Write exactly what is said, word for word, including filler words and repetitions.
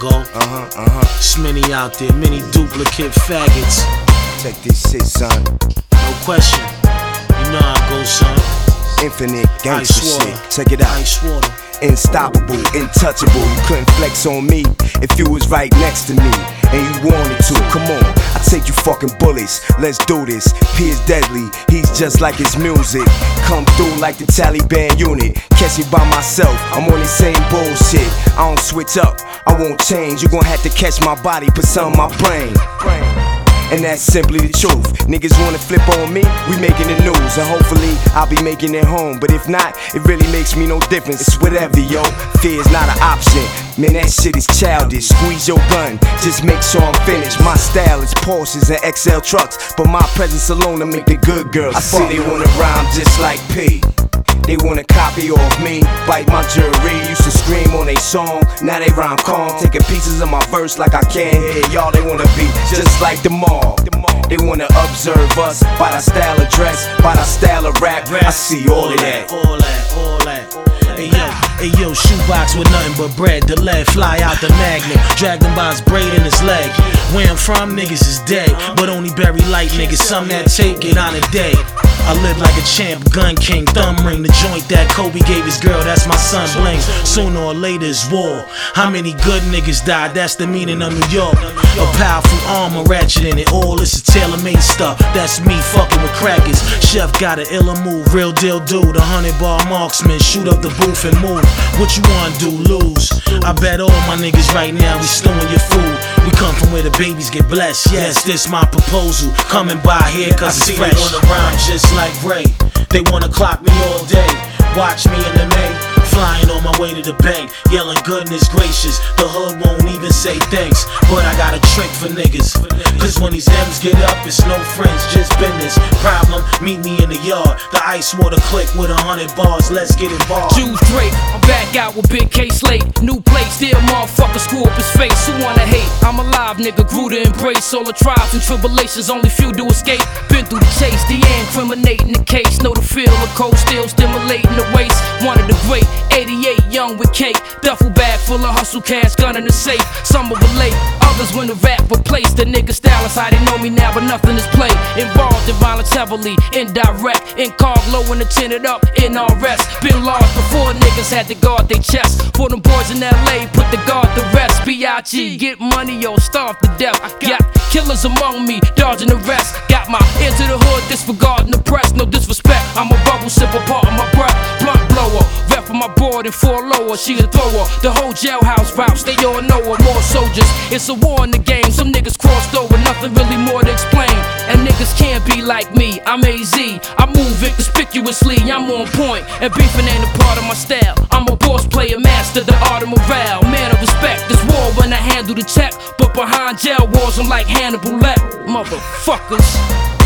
go. Uh-huh, uh-huh. Smitty out there, many duplicate faggots. Take this shit, son. No question. You know how it goes, son. Infinite gangster Ice shit. Check it out. Ice water. Unstoppable, untouchable. You couldn't flex on me if you was right next to me and you wanted to. Come on, I take you fucking bullets. Let's do this. P is deadly. He's just like his music. Come through like the Taliban unit. Catch me by myself. I'm on the same bullshit. I don't switch up. I won't change. You gon' have to catch my body, put some in my brain. And that's simply the truth. Niggas wanna flip on me, we making the news. And hopefully, I'll be making it home. But if not, it really makes me no difference. It's whatever, yo. Fear's not an option. Man, that shit is childish. Squeeze your gun, just make sure I'm finished. My style is Porsches and X L trucks. But my presence alone to make the good girls. I see they wanna rhyme just like P. They wanna copy off me, bite my jury. Used to scream on they song, now they rhyme calm. Taking pieces of my verse like I can't hear y'all. They wanna be just like the mob. They wanna observe us by our style of dress, by our style of rap. I see all of that. All that, all that. Hey yo, hey yo, shoebox with nothing but bread. The lead fly out the magnet, drag him by his braid in his leg. Where I'm from, niggas is dead, but only bury light niggas. Some that take it on a day. I live like a champ, gun king, thumb ring. The joint that Kobe gave his girl, that's my son bling. Sooner or later it's war. How many good niggas died? That's the meaning of New York. A powerful armor ratchet in it all. This is tailor-made stuff. That's me fucking with crackers. Chef got an iller move, real deal dude. A hundred bar marksman, shoot up the booth and move. What you wanna do? Lose? I bet all my niggas right now we stewing your food. We come from where the babies get blessed. Yes, this my proposal. Coming by here cause it's fresh. They wanna rhyme just like Ray. They wanna clock me all day. Watch me in the May, flying on my way to the bank, yelling goodness gracious. The hood won't even say thanks, but I got a trick for niggas. Cause when these M's get up, it's no friends, just business. Problem, meet me in the yard. The ice water click with a hundred bars, let's get involved. Juice Drake, I'm back out with Big K Slate. New plate, still motherfucker screw up his face. Who wanna hate? I'm alive, nigga, grew to embrace all the trials and tribulations, only few to escape. Been through the chase, the incriminating the case. Know the feel of cold steel stimulating the waist. One of the great, eighty-eight, young with cake. Duffel bag full of hustle cash, gun in the safe. Some will relate, others when the rap replaced. The nigga style is how they know me now, but nothing is played. Involved in violence heavily, indirect. In car low and the tinted up, in all rest. Been lost before niggas had to guard their chest. For them boys in L A, put the guard to rest. B I G, get money or starve to death. Got killers among me, dodging the rest. Got my ear to the hood, disregarding the press. No disrespect, I'm a bubble sipper, part of my breath. Blunt blower, rep for my board and four lower. She a thrower, the whole jailhouse routes, they all know her. More soldiers, it's a war in the game. Some niggas crossed over, nothing really more to explain. And niggas can't be like me, I'm A Z. I move inconspicuously, I'm on point. And beefing ain't a part of my style. I'm a boss player, master, the art of morale. Man of respect, this war when I handle the check. But behind jail walls, I'm like Hannibal Lecter. Motherfuckers.